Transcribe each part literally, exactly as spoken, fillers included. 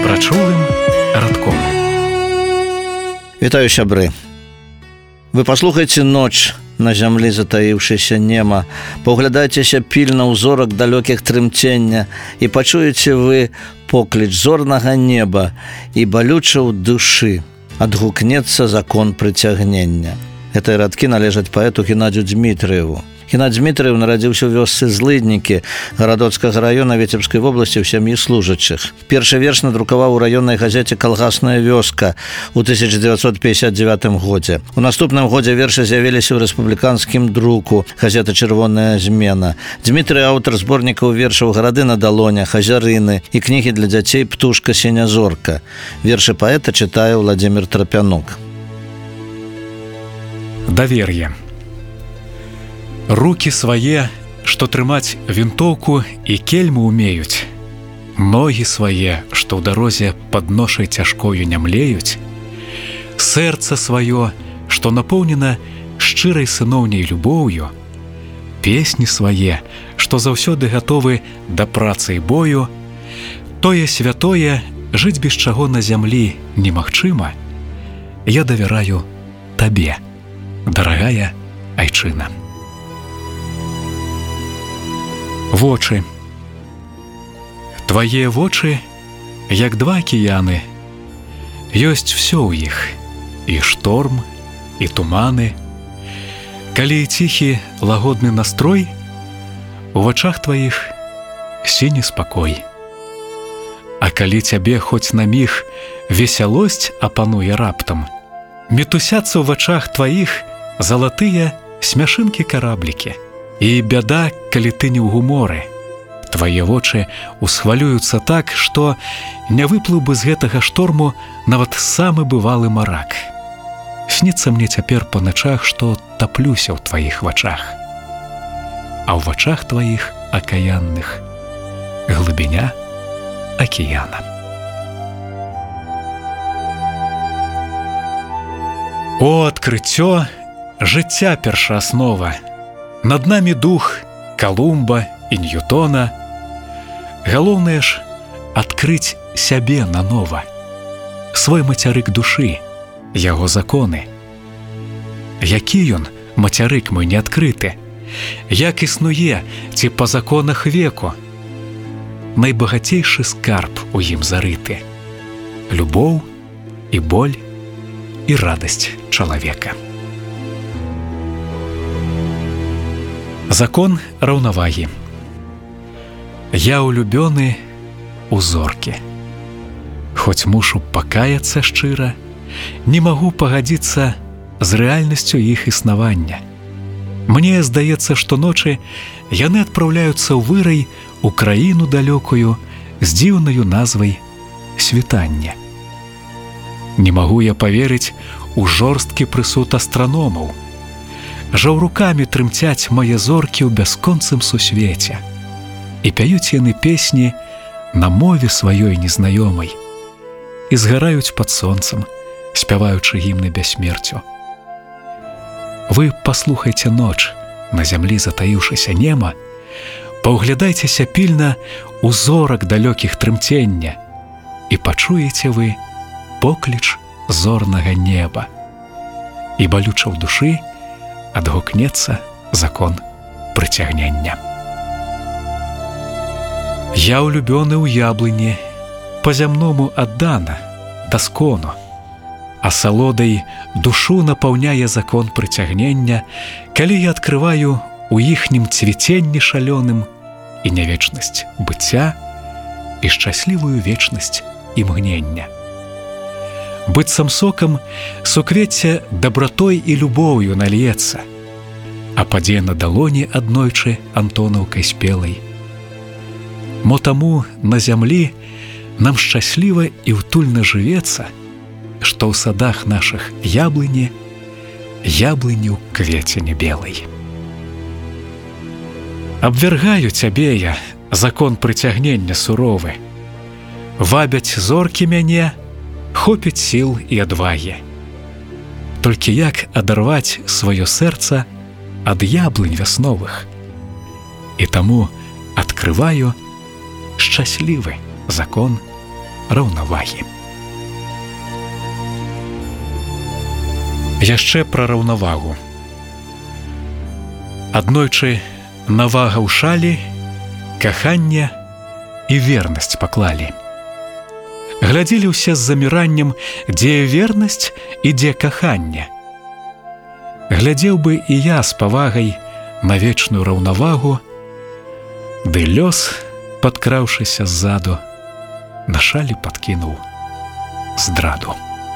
прачулым радком. Вітаю, сябры. Вы паслухайце ноч на зямлі затаіўшыся нема, паўглядайцеся пільна ў зорак далёкіх трымцення і пачуеце вы покліч зорнага неба, і балюча ў душы адгукнецца закон прыцягнення. Гэтыя радкі належаць паэту Геннадзю Дмітрыеву. Геннадзь Дмітрыев нарадзіўся ў вёсцы Злыднікі Гарадоцкага раёна Віцебскай вобласці ў сям'і служачых. Першы верш надрукаваў у раённай газеце «Калгасная вёска» у тысяча дзевяцьсот пятьдесят девятым годзе. У наступным годзе вершы з'явіліся ў рэспубліканскім друку газета «Чырвоная змена». Дмітрый аўтар зборнікаў вершаў «Гарады на далонях», «Азярыны» і кнігі для дзяцей «Птушка сіня-зорка». Вершы паэта чытае Владзімір Трапянук. Давер'е. Рукі свае, што трымаць вінтоўку і кельму умеюць, ногі свае, што ў дарозе пад ношай цяжкою не млеюць, сэрца сваё, што напоўнена шчырай сыноўняй любоўю, песні свае, што заўсёды гатовы да працы і бою, тое святое, жыць без чаго на зямлі немагчыма, я давяраю табе, дарагая айчына. Вочы. Твае вочы, як два акіяны. Ёсць всё ў іх, і шторм, і туманы. Калі ціхі лагодны настрой, у вачах тваіх сіні спакой. А калі цябе хоць на міг весялосць апануе раптам, мітусяцца ў вачах тваіх залатыя смяшынкі-караблікі. І бяда, калі ты не ў гуморы. Твае вочы усхвалююцца так, што не выплыў бы з гэтага шторму нават самы бывалы марак. Сніцца мне цяпер па начах, што таплюся ў тваіх вачах. А ў вачах тваіх акаянных глыбіня акіяна. О, адкрыццё, жыцця першааснова! Над намі дух Калумба і Ньютона. Галоўнае ж адкрыць сябе нанова, свой мацярык душы, яго законы. Які ён, мацярык мой неадкрыты, як існуе ці па законах веку? Найбагацейшы скарб у ім зарыты, любоў і боль і радасць чалавека. Закон раўнавагі. Я улюбёны у зоркі. Хоць мушу пакаяцца шчыра, не магу пагадзіцца з рэальнасцю іх існавання. Мне здаецца, што ночы яны адпраўляюцца ў вырай у краіну далёкую з дзіўнаю назвай світання. Не магу я паверыць у жорсткі прысуд астраномаў. Жаўрукамі трымцяць мае зоркі ў бясконцым сусвеце. І пяюць яны песні на мове сваёй незнаёмай. І згараюць пад сонцам, спяваючы гімны бяссмерцю. Вы паслухайце ноч, на зямлі затаіўшыся нема, паўглядайцеся пільна ў зорак далёкіх трымцення, і пачуеце вы покліч зорнага неба. І балюча ў душы адгукнецца закон прыцягнення. Я улюбёны ў яблыні, па-зямному аддана, даскону, а салодай душу напаўняе закон прыцягнення, калі я адкрываю у іхнім цвіценні шалёным і нявечнасць быцця, і шчаслівую вечнасць імгнення. Быццам сокам суквецце дабратой і любоўю нальецца, а падзе на далоні аднойчы антонаўкай спелай. Мо таму на зямлі нам шчасліва і ўтульна жывецца, што ў садах нашых яблыні, яблыні ў квецені белай. Абвяргаю цябе я, закон прыцягнення суровы. Вабяць зоркі мяне, хопіць сіл і адвагі. Толькі як адарваць сваё сэрца ад яблынь вясновых. І таму адкрываю шчаслівы закон раўнавагі. Яшчэ пра раўнавагу. Аднойчы навага ў шалі, каханне і вернасць паклалі. Глядзелі ўсе з заміраннем, дзе вернасць і дзе каханне. Глядзеў бы і я з павагай на вечную раўнавагу, ды лёс, падкраўшыся ззаду, на шалі падкінуў здраду.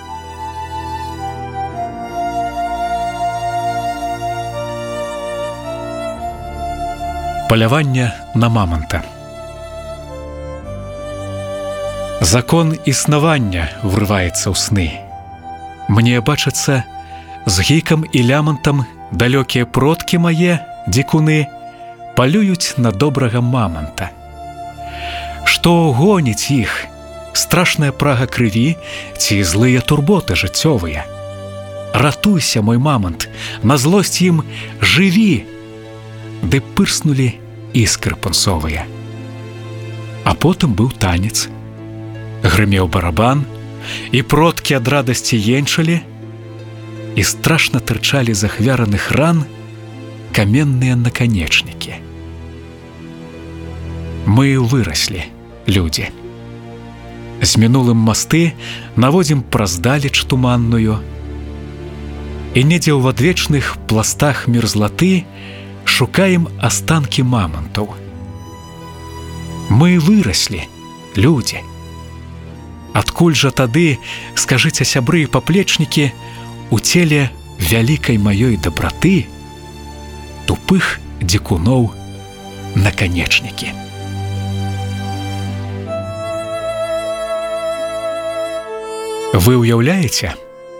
Паляванне на маманта. Закон існавання врываецца ў сны. Мне бачацца, з гікам і лямантам далёкія продкі мае, дзікуны, палююць на добрага маманта. Што гоніць іх? Страшная прага крыві ці злыя турботы жыццёвыя? Ратуйся, мой мамант, на злосць ім жыві! Ды пырснулі іскры пунцовыя. А потым быў танец. Грымеў барабан, і продкі ад радасці енчылі, і страшна тырчалі з ахвяраных ран каменныя наканечнікі. Мы выраслі, людзі. З мінулым масты наводзім праз далеч туманную, і недзе ў адвечных пластах мерзлаты шукаем астанкі мамантаў. Мы выраслі, людзі. Адкуль жа тады, скажыце, сябры і паплечнікі, у целе вялікай маёй дабраты тупых дзікуноў наканечнікі? Вы ўяўляеце?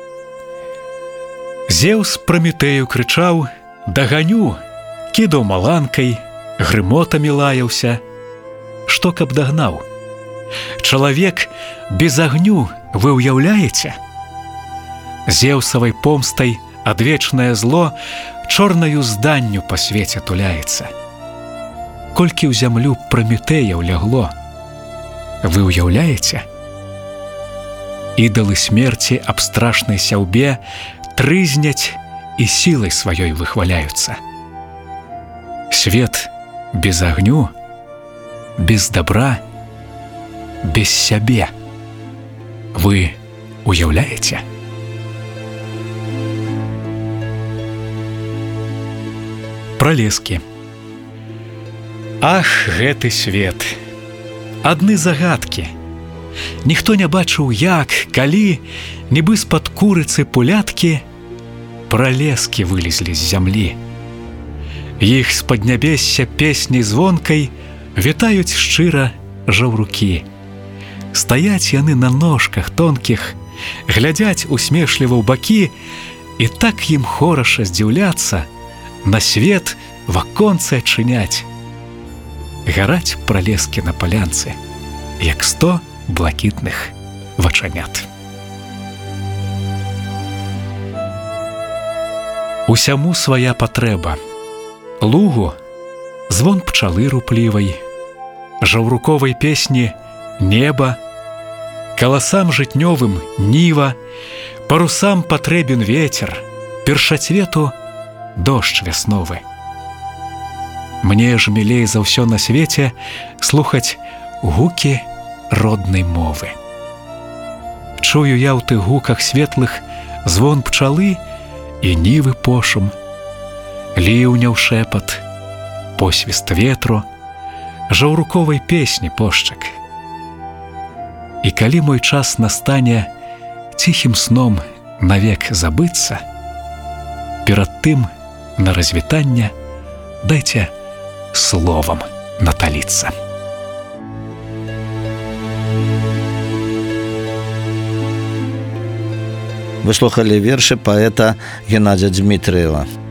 Зеўс Праметею крычаў: «Даганю!» Кідаў маланкай, грымотамі лаяўся. Што каб дагнаў? Чалавек без агню, вы ўяўляеце? Зеўсавай помстай адвечнае зло чорнаю зданню па свеце туляецца. Колькі ў зямлю Праметеяў лягло, вы ўяўляеце? Ідалы смерці аб страшнай сяўбе трызняць і сілай сваёй выхваляюцца. Свет без агню, без добра, без сябе. Вы уяўляеце? Пралескі. Ах, гэты свет! Адны загадкі. Ніхто не бачыў, як, калі, нібы з-пад курыцы пуляткі пралескі вылезлі з зямлі. Іх з паднябесся песняй звонкай вітаюць шчыра жаўрукі. Стаяць яны на ножках тонкіх, глядзяць усмешліва ў бакі, і так ім хораша здзіўляцца, на свет ваконцы адчыняць. Гараць пралескі на палянцы, як сто блакітных вачанят. Усяму свая патрэба. Лугу звон пчалы руплівай, жаўруковай песні неба, каласам жытнёвым ніва, парусам патрэбен ветер, першацвету дождж вясновы. Мне ж мілей за ўсё на свеце слухаць гукі роднай мовы. Чую я ў тых гуках светлых звон пчалы і нівы пошум, ліўняў шэпат, посвіст ветру, жаўруковай песні пошчак. І калі мой час настане ціхім сном навек забыцца, перад тым на развітанне дайце словам наталіцца. Вы слухали вершы паэта Геннадзя Дмітрыева.